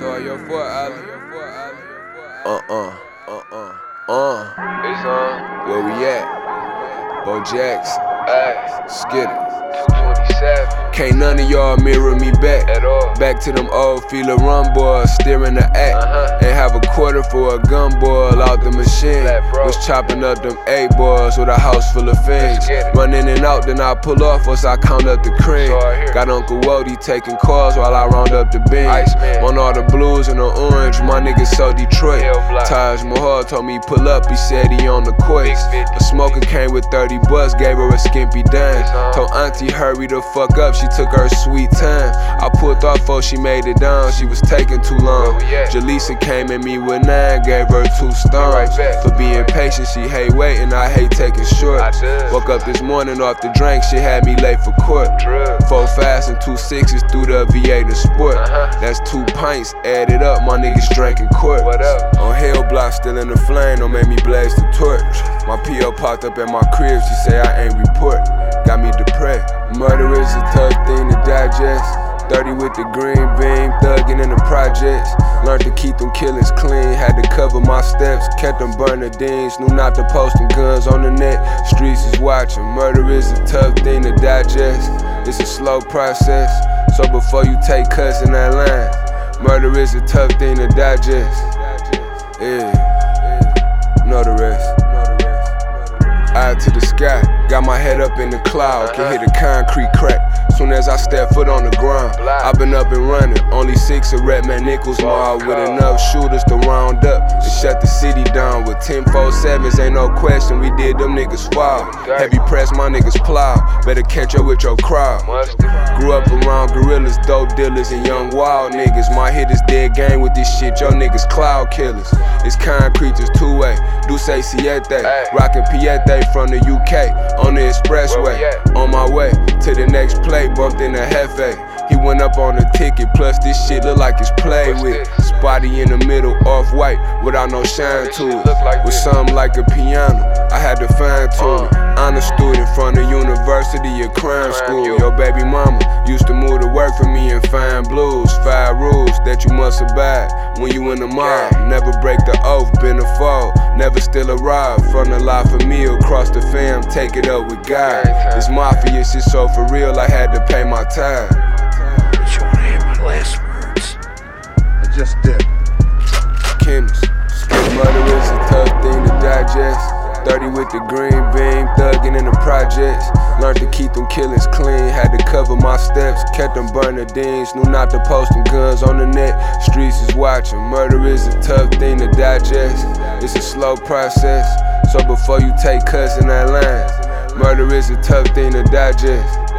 your foot, Ali. It's on. Where we at? Bo Jackson. Ay. Skidder. 227. Can't none of y'all mirror me back. At all. Back to them old feel run boys, steering the act. And have a quarter for a gun boil out the machine. Was chopping up them 8 boys with a house full of fiends. Run in and out, then I pull off once I count up the cream. Got Uncle Wody taking calls while I round up the beans. Want all the blues and the orange, my niggas so Detroit. Taj Mahal told me pull up, he said he on the quest. A smoker came with 30 bucks, gave her a skimpy dime. Told auntie hurry the fuck up, she took her sweet time. I pulled off before she made it down, she was taking too long. Jaleesa came at me with 9, gave her 2 stones. For being patient, she hate waiting, I hate taking shorts. Woke up this morning off the drink, she had me late for court. 4 5s and 2 6s through the VA to sport. That's 2 pints, added up, my niggas drinking court. On Hill Block, still in the flame, don't make me blaze the torch. My PO popped up at my crib, she say I ain't report. Got me depressed. Murder is a tough thing to digest. 30 with the green beam, thuggin' in the projects. Learned to keep them killings clean, had to cover my steps. Kept them Bernardines, knew not to post them guns on the net. Streets is watching, murder is a tough thing to digest. It's a slow process, so before you take cuts in that line, murder is a tough thing to digest. Yeah, know the rest. Eye to the sky, got my head up in the cloud, can hear the concrete crack soon as I step foot on the ground. I've been up and running, only 6 at Redman Nichols Mall, with enough shooters to round up and shut the city down. With 10-4-7s, ain't no question, we did them niggas fall. Heavy press, my niggas plow, better catch up with your crowd. Grew up around gorillas, dope dealers, and young wild niggas. My hit is dead game with this shit, your niggas cloud killers. It's concrete, just 2-way, Dulce Siete, rockin' Piete from the UK, on the expressway. On my way to the next play, bumped in a Hefe. He went up on the ticket, plus this shit look like it's played with. Spotty in the middle, off-white, without no shine to it. With something like a piano, I had to fine-tune it. Honor student from the University of Crime School. Your baby mama used to move to work for me and find blues. 5 rules that you must abide when you in the mob. Never break the oath, been a foe, never steal a rob. From the life of me across the fam, take it up with God. This mafia shit so for real, I had to pay my time. You wanna hear my last words? I just did. Chemist. Murder is a tough thing to digest. 30 with the green beam, thuggin' in the projects. Learned to keep them killings clean, had to cover my steps. Kept them Bernardines, knew not to post them guns on the net. Streets is watching, murder is a tough thing to digest. It's a slow process, so before you take cuts in that line, murder is a tough thing to digest.